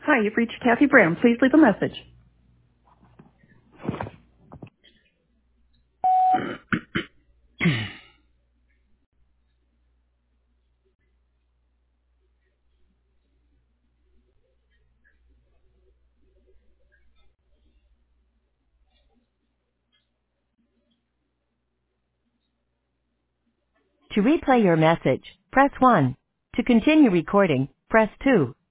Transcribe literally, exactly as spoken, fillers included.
Hi, you've reached Kathy Brown. Please leave a message. To replay your message, press one. To continue recording, press two.